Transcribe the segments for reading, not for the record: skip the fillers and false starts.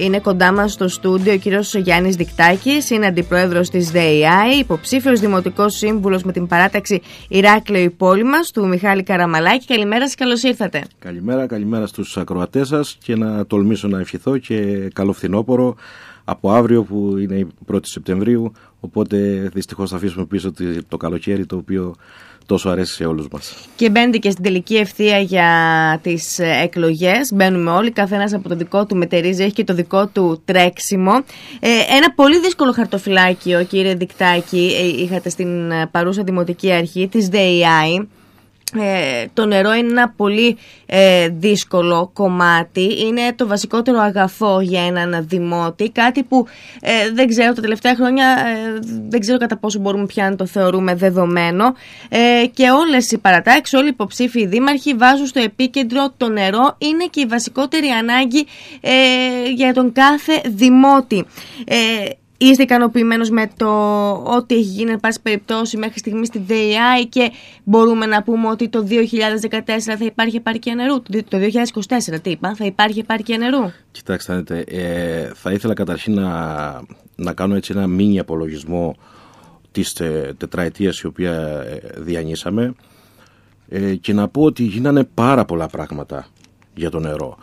είναι κοντά μας στο στούντιο ο κύριος Γιάννης Δικτάκης, είναι αντιπρόεδρος της ΔΕΙΑΗ, υποψήφιος δημοτικός σύμβουλος με την παράταξη Ηράκλειο Υπόλοιμας του Μιχάλη Καραμαλάκη. Καλημέρα σας, καλώς ήρθατε. Καλημέρα στους ακροατές σας, και να τολμήσω να ευχηθώ και καλό φθινόπωρο από αύριο που είναι η 1η Σεπτεμβρίου, οπότε δυστυχώς θα αφήσουμε πίσω το καλοκαίρι, το οποίο τόσο αρέσει σε όλους μας. Και μπαίνετε και στην τελική ευθεία για τις εκλογές. Μπαίνουμε όλοι, καθένας από το δικό του μετερίζει, έχει και το δικό του τρέξιμο. Ένα πολύ δύσκολο χαρτοφυλάκιο, κύριε Δικτάκη, είχατε στην παρούσα Δημοτική Αρχή της ΔΕΙΑΗ. Το νερό είναι ένα πολύ δύσκολο κομμάτι, είναι το βασικότερο αγαθό για έναν δημότη, κάτι που δεν ξέρω τα τελευταία χρόνια, δεν ξέρω κατά πόσο μπορούμε πια να το θεωρούμε δεδομένο, και όλες οι παρατάξεις, όλοι οι υποψήφοι δήμαρχοι βάζουν στο επίκεντρο το νερό, είναι και η βασικότερη ανάγκη για τον κάθε δημότη. Είστε ικανοποιημένος με το ό,τι έχει γίνει, εν πάση περιπτώσει, μέχρι στιγμή στη ΔΕΙΑΗ, και μπορούμε να πούμε ότι το 2014 θα υπάρχει επάρκεια νερού? Το 2024, τι είπα, θα υπάρχει επάρκεια νερού? Κοιτάξτε, θα ήθελα καταρχήν να κάνω έτσι ένα μίνι απολογισμό της τετραετίας η οποία διανύσαμε, και να πω ότι γίνανε πάρα πολλά πράγματα για το νερό.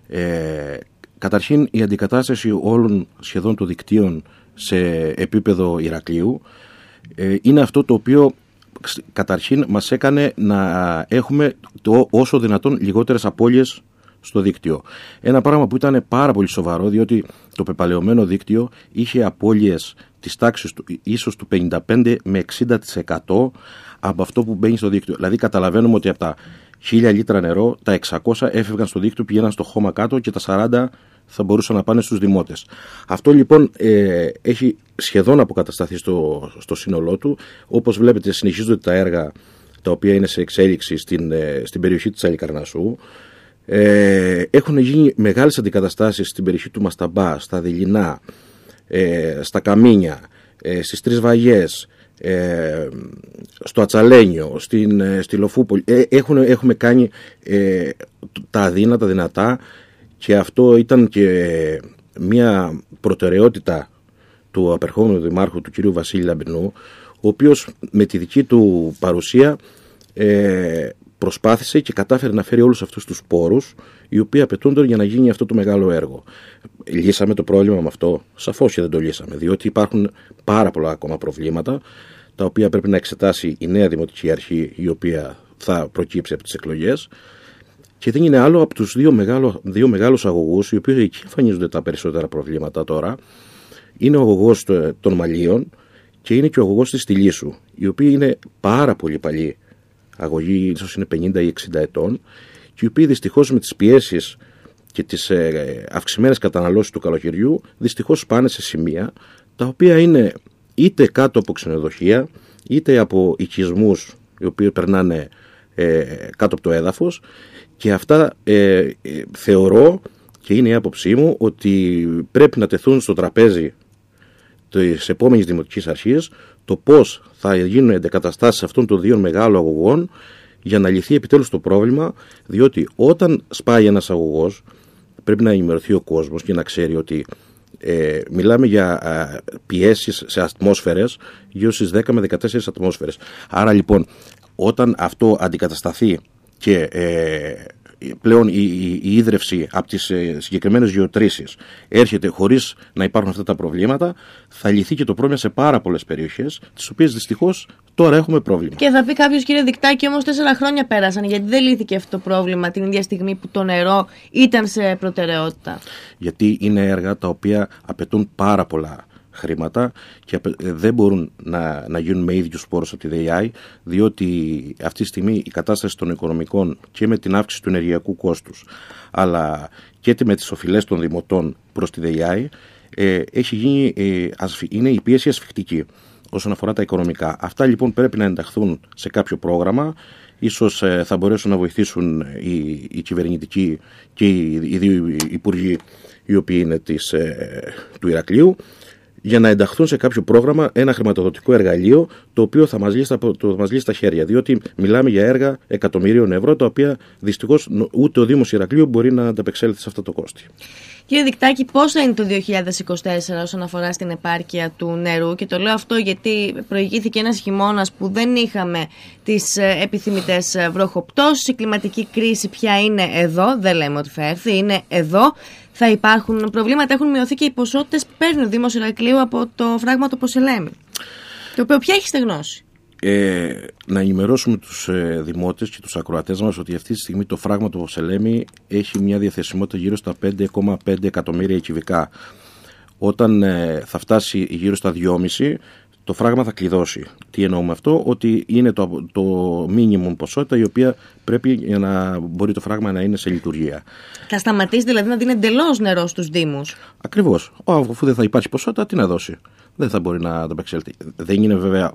Καταρχήν, η αντικατάσταση όλων σχεδόν των δικτύων σε επίπεδο Ηρακλείου είναι αυτό το οποίο καταρχήν μας έκανε να έχουμε όσο δυνατόν λιγότερες απώλειες στο δίκτυο. Ένα πράγμα που ήταν πάρα πολύ σοβαρό, διότι το πεπαλαιωμένο δίκτυο είχε απώλειες της τάξης ίσως του 55 με 60% από αυτό που μπαίνει στο δίκτυο. Δηλαδή καταλαβαίνουμε ότι από τα 1000 λίτρα νερό, τα 600 έφευγαν στο δίκτυο, πηγαίναν στο χώμα κάτω, και τα 40 θα μπορούσαν να πάνε στους δημότες. Αυτό λοιπόν έχει σχεδόν αποκατασταθεί στο σύνολό του. Όπως βλέπετε, συνεχίζονται τα έργα τα οποία είναι σε εξέλιξη στην περιοχή της Αλικαρνασσού. Έχουν γίνει μεγάλες αντικαταστάσεις στην περιοχή του Μασταμπά, στα Δειλινά, στα Καμίνια, στις Τρεις Βαγιές, στο Ατσαλένιο, στη Λοφούπολη. Έχουμε κάνει τα αδύνατα δυνατά, και αυτό ήταν και μια προτεραιότητα του απερχόμενου δημάρχου, του κυρίου Βασίλη Λαμπρινού, ο οποίος με τη δική του παρουσία προσπάθησε και κατάφερε να φέρει όλους αυτούς τους πόρους οι οποίοι απαιτούνται για να γίνει αυτό το μεγάλο έργο. Λύσαμε το πρόβλημα με αυτό? Σαφώς και δεν το λύσαμε, διότι υπάρχουν πάρα πολλά ακόμα προβλήματα τα οποία πρέπει να εξετάσει η νέα Δημοτική Αρχή, η οποία θα προκύψει από τις εκλογές. Και δεν είναι άλλο από τους δύο μεγάλους αγωγούς, οι οποίοι εκεί εμφανίζονται τα περισσότερα προβλήματα τώρα. Είναι ο αγωγός των Μαλίων και είναι και ο αγωγός της Στυλίσσου, οι οποίοι είναι πάρα πολύ παλιοί αγωγοί, ίσως είναι 50 ή 60 ετών, και οι οποίοι δυστυχώς με τις πιέσεις και τις αυξημένες καταναλώσεις του καλοκαιριού δυστυχώς πάνε σε σημεία τα οποία είναι είτε κάτω από ξενοδοχεία, είτε από οικισμούς οι οποίοι περνάνε κάτω από το έδαφος. Και αυτά θεωρώ, και είναι η άποψή μου, ότι πρέπει να τεθούν στο τραπέζι της επόμενης Δημοτικής Αρχής το πώς θα γίνουν εγκαταστάσεις αυτών των δύο μεγάλων αγωγών για να λυθεί επιτέλους το πρόβλημα, διότι όταν σπάει ένας αγωγός πρέπει να ενημερωθεί ο κόσμος και να ξέρει ότι μιλάμε για πιέσεις σε ατμόσφαιρες γύρω στις 10 με 14 ατμόσφαιρες. Άρα λοιπόν, όταν αυτό αντικατασταθεί και πλέον η ίδρυυση από τις συγκεκριμένες γεωτρήσεις έρχεται χωρίς να υπάρχουν αυτά τα προβλήματα, θα λυθεί και το πρόβλημα σε πάρα πολλές περιοχές, τις οποίες δυστυχώς τώρα έχουμε πρόβλημα. Και θα πει κάποιος, κύριε Δικτάκη, όμως 4 χρόνια πέρασαν, γιατί δεν λύθηκε αυτό το πρόβλημα την ίδια στιγμή που το νερό ήταν σε προτεραιότητα? Γιατί είναι έργα τα οποία απαιτούν πάρα πολλά χρήματα και δεν μπορούν να γίνουν με ίδιους πόρους από τη ΔΕΙΑΗ, διότι αυτή τη στιγμή η κατάσταση των οικονομικών και με την αύξηση του ενεργειακού κόστους, αλλά και με τις οφειλές των δημοτών προς τη ΔΕΙΑΗ, έχει γίνει, είναι η πίεση ασφικτική όσον αφορά τα οικονομικά. Αυτά λοιπόν πρέπει να ενταχθούν σε κάποιο πρόγραμμα. Ίσως θα μπορέσουν να βοηθήσουν οι κυβερνητικοί και οι δύο υπουργοί οι οποίοι είναι του Ηρακλείου. για να ενταχθούν σε κάποιο πρόγραμμα, ένα χρηματοδοτικό εργαλείο, το οποίο θα μας λύσει στα χέρια. Διότι μιλάμε για έργα εκατομμυρίων ευρώ, τα οποία δυστυχώς ούτε ο Δήμος Ηρακλείου μπορεί να ανταπεξέλθει σε αυτό το κόστη. Κύριε Δικτάκη, πώς θα είναι το 2024 όσον αφορά στην επάρκεια του νερού? Και το λέω αυτό γιατί προηγήθηκε ένας χειμώνας που δεν είχαμε τις επιθυμητές βροχοπτώσεις. Η κλιματική κρίση πια είναι εδώ, δεν λέμε ότι θα έρθει, είναι εδώ. Θα υπάρχουν προβλήματα, έχουν μειωθεί και οι ποσότητες που παίρνει ο Δήμος Ηρακλείου από το φράγμα του Ποσελέμη, το οποίο πια έχει στεγνώσει. Να ενημερώσουμε τους δημότες και τους ακροατές μας ότι αυτή τη στιγμή το φράγμα του Ποσελέμη έχει μια διαθεσιμότητα γύρω στα 5,5 εκατομμύρια κυβικά. Όταν θα φτάσει γύρω στα 2,5, το φράγμα θα κλειδώσει. Τι εννοούμε αυτό? Ότι είναι το minimum ποσότητα η οποία πρέπει για να μπορεί το φράγμα να είναι σε λειτουργία. Θα σταματήσει δηλαδή να δίνει εντελώς νερό στους δήμους? Ακριβώς. Αφού δεν θα υπάρχει ποσότητα, τι να δώσει? Δεν θα μπορεί να το απεξέλθει. Δεν είναι βέβαια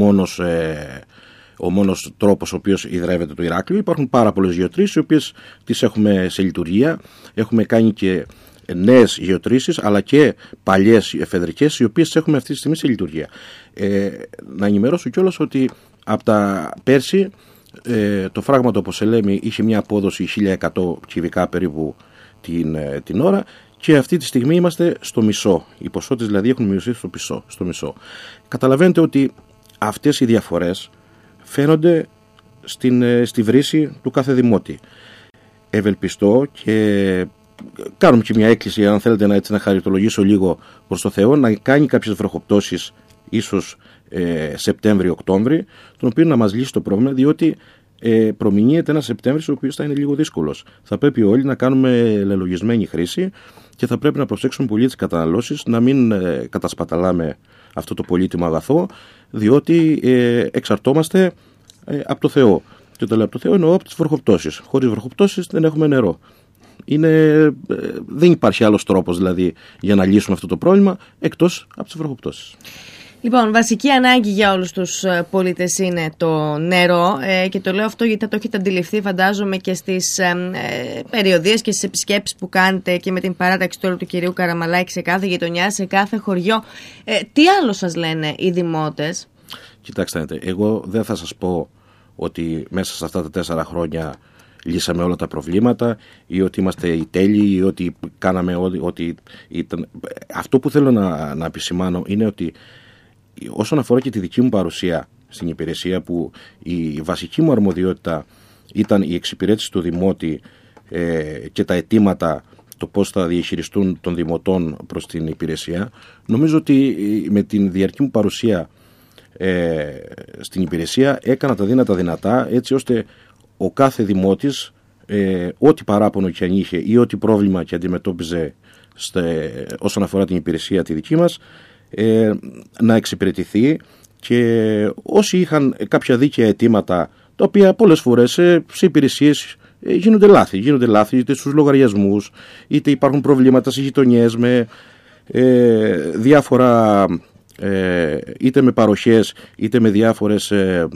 ο μόνος τρόπος ο οποίος ιδρεύεται το Ηράκλειο. Υπάρχουν πάρα πολλές γεωτρήσεις, οι οποίες τις έχουμε σε λειτουργία. Έχουμε κάνει και νέες γεωτρήσεις, αλλά και παλιές εφεδρικές, οι οποίες έχουμε αυτή τη στιγμή σε λειτουργία. Να ενημερώσω κιόλας ότι από τα πέρσι το φράγμα του Ποσελέμη είχε μια απόδοση 1100 κυβικά περίπου την ώρα, και αυτή τη στιγμή είμαστε στο μισό. Οι ποσότητες δηλαδή έχουν μειωθεί στο μισό. Καταλαβαίνετε ότι αυτές οι διαφορές φαίνονται στη βρύση του κάθε δημότη. Ευελπιστώ και κάνουμε και μια έκκληση, αν θέλετε να χαριτολογήσω λίγο προς το Θεό, να κάνει κάποιες βροχοπτώσεις ίσως Σεπτέμβριο-Οκτώβρη, τον οποίο να μας λύσει το πρόβλημα, διότι προμηνύεται ένα Σεπτέμβρης ο οποίος θα είναι λίγο δύσκολος. Θα πρέπει όλοι να κάνουμε λελογισμένη χρήση και θα πρέπει να προσέξουμε πολύ τις καταναλώσεις, να μην κατασπαταλάμε αυτό το πολύτιμο αγαθό, διότι εξαρτώμαστε από το Θεό. Και το λέω από το Θεό εννοώ από τις βροχοπτώσεις. Χωρίς βροχοπτώσεις δεν έχουμε νερό. Δεν υπάρχει άλλος τρόπος δηλαδή για να λύσουμε αυτό το πρόβλημα εκτός από τις βροχοπτώσεις. Λοιπόν, βασική ανάγκη για όλους τους πολίτες είναι το νερό, και το λέω αυτό γιατί θα το έχετε αντιληφθεί, φαντάζομαι, και στις περιοδίες και στις επισκέψεις που κάνετε και με την παράταξη τώρα του κυρίου Καραμαλάκη σε κάθε γειτονιά, σε κάθε χωριό. Τι άλλο σας λένε οι δημότες? Κοιτάξτε, εγώ δεν θα σας πω ότι μέσα σε αυτά τα 4 χρόνια λύσαμε όλα τα προβλήματα ή ότι είμαστε οι τέλειοι ή ότι κάναμε ό,τι ήταν. Αυτό που θέλω να επισημάνω είναι ότι όσον αφορά και τη δική μου παρουσία στην υπηρεσία, που η βασική μου αρμοδιότητα ήταν η εξυπηρέτηση του δημότη και τα αιτήματα, το πώς θα διαχειριστούν των δημοτών προς την υπηρεσία, νομίζω ότι με την διαρκή μου παρουσία στην υπηρεσία έκανα τα δύνατα δυνατά, έτσι ώστε ο κάθε δημότης, ό,τι παράπονο και αν είχε ή ό,τι πρόβλημα και αντιμετώπιζε όσον αφορά την υπηρεσία τη δική μας, να εξυπηρετηθεί, και όσοι είχαν κάποια δίκαια αιτήματα, τα οποία πολλές φορές σε υπηρεσίες γίνονται λάθη είτε στους λογαριασμούς, είτε υπάρχουν προβλήματα στις γειτονιές με διάφορα, είτε με παροχές είτε με διάφορες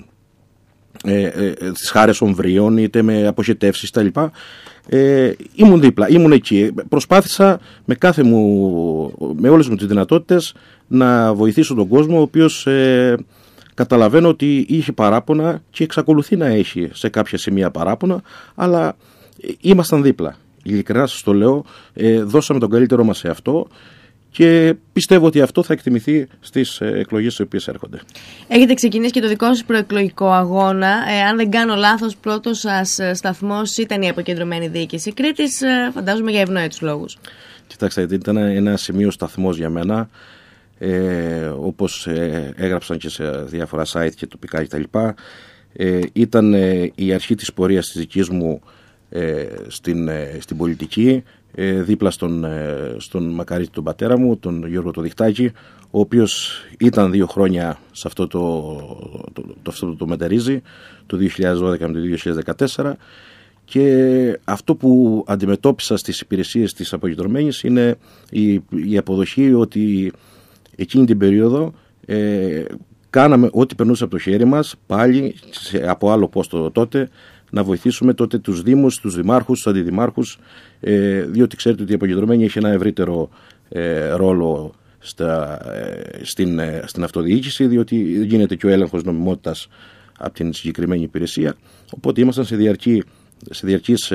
τις χάρες ομβρίων, είτε με αποχετεύσεις κτλ. Ήμουν δίπλα, ήμουν εκεί. Προσπάθησα με όλες μου τις δυνατότητες να βοηθήσω τον κόσμο, ο οποίος καταλαβαίνω ότι είχε παράπονα και εξακολουθεί να έχει σε κάποια σημεία παράπονα, αλλά ήμασταν δίπλα. Ειλικρινά σας το λέω, δώσαμε τον καλύτερό μας σε αυτό και πιστεύω ότι αυτό θα εκτιμηθεί στις εκλογές οι οποίες έρχονται. Έχετε ξεκινήσει και το δικό σας προεκλογικό αγώνα. Αν δεν κάνω λάθος, πρώτος σας σταθμός ήταν η αποκεντρωμένη διοίκηση Κρήτης, φαντάζομαι για ευνόητους λόγους. Κοιτάξτε, ήταν ένα σημείο σταθμός για μένα, όπως έγραψαν και σε διάφορα site και τοπικά κτλ. Ήταν η αρχή της πορείας της δικής μου στην πολιτική, δίπλα στον μακαρίτη τον πατέρα μου, τον Γιώργο το Δικτάκη, ο οποίος ήταν 2 χρόνια σε αυτό το μετερίζει, το 2012 με το 2014, και αυτό που αντιμετώπισα στις υπηρεσίες της αποκεντρωμένης είναι η αποδοχή ότι εκείνη την περίοδο κάναμε ό,τι περνούσε από το χέρι μας, πάλι από άλλο πόστο τότε, να βοηθήσουμε τότε τους δήμους, τους δημάρχους, τους αντιδημάρχους, διότι ξέρετε ότι η αποκεντρωμένη έχει ένα ευρύτερο ρόλο στην αυτοδιοίκηση, διότι γίνεται και ο έλεγχος νομιμότητας από την συγκεκριμένη υπηρεσία. Οπότε ήμασταν σε διαρκείς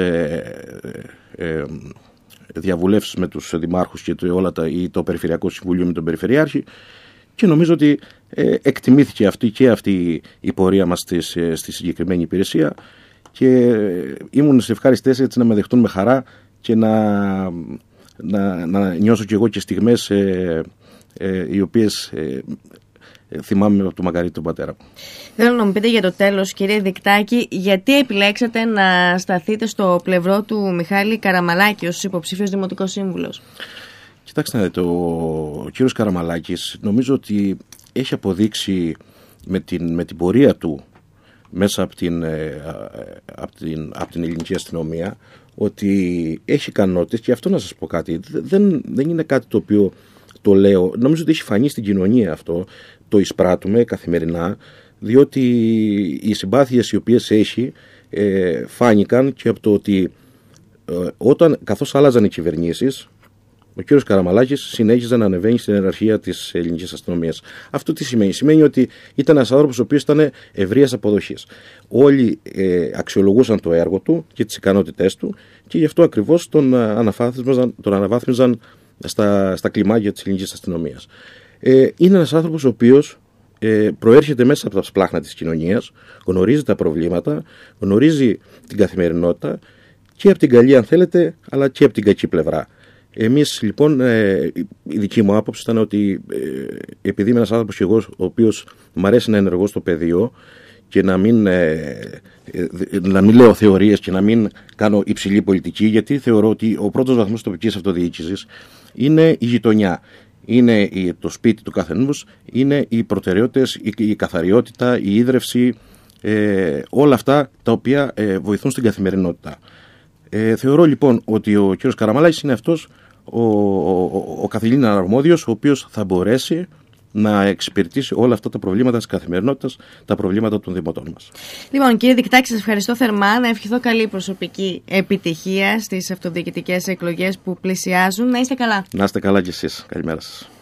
διαβουλεύσεις με τους δημάρχους και το Περιφερειακό Συμβούλιο με τον Περιφερειάρχη, και νομίζω ότι εκτιμήθηκε αυτή η πορεία μας στη συγκεκριμένη υπηρεσία, και ήμουν σε ευχάριστες έτσι να με δεχτούν με χαρά και να νιώσω κι εγώ και στιγμές οι οποίες θυμάμαι από τον μακαρίτη τον πατέρα μου. Θέλω να μου πείτε για το τέλος, κύριε Δικτάκη, γιατί επιλέξατε να σταθείτε στο πλευρό του Μιχάλη Καραμαλάκη ως υποψήφιος δημοτικός σύμβουλος? Κοιτάξτε, ο κύριος Καραμαλάκης νομίζω ότι έχει αποδείξει με την πορεία του μέσα από την ελληνική αστυνομία ότι έχει ικανότητες, και αυτό να σας πω κάτι, δεν είναι κάτι το οποίο το λέω, νομίζω ότι έχει φανεί στην κοινωνία αυτό, το εισπράττουμε καθημερινά, διότι οι συμπάθειες οι οποίες έχει φάνηκαν και από το ότι καθώς άλλαζαν οι κυβερνήσεις, ο κύριος Καραμαλάκης συνέχιζε να ανεβαίνει στην ιεραρχία της ελληνικής αστυνομίας. Αυτό τι σημαίνει? Σημαίνει ότι ήταν ένας άνθρωπος ο οποίος ήταν ευρείας αποδοχής. Όλοι αξιολογούσαν το έργο του και τις ικανότητές του, και γι' αυτό ακριβώς τον αναβάθμιζαν στα κλιμάκια της ελληνικής αστυνομίας. Είναι ένας άνθρωπος ο οποίος προέρχεται μέσα από τα σπλάχνα της κοινωνίας, γνωρίζει τα προβλήματα, γνωρίζει την καθημερινότητα, και από την καλή αν θέλετε, αλλά και από την κακή πλευρά. Εμείς λοιπόν, η δική μου άποψη ήταν ότι επειδή είμαι ένας άνθρωπος και εγώ ο οποίος μου αρέσει να ενεργώ στο πεδίο και να μην λέω θεωρίες και να μην κάνω υψηλή πολιτική, γιατί θεωρώ ότι ο πρώτος βαθμός τοπικής αυτοδιοίκησης είναι η γειτονιά. Είναι το σπίτι του καθενός, είναι οι προτεραιότητες, η καθαριότητα, η ίδρυυση, όλα αυτά τα οποία βοηθούν στην καθημερινότητα. Θεωρώ λοιπόν ότι ο κ. Καραμαλάκης είναι αυτός ο καθηλήν αρμόδιος, ο οποίος θα μπορέσει να εξυπηρετήσει όλα αυτά τα προβλήματα της καθημερινότητας, τα προβλήματα των δημοτών μας. Λοιπόν, κύριε Δικτάκη, σας ευχαριστώ θερμά. Να ευχηθώ καλή προσωπική επιτυχία στις αυτοδιοικητικές εκλογές που πλησιάζουν. Να είστε καλά. Να είστε καλά κι εσείς. Καλημέρα σας.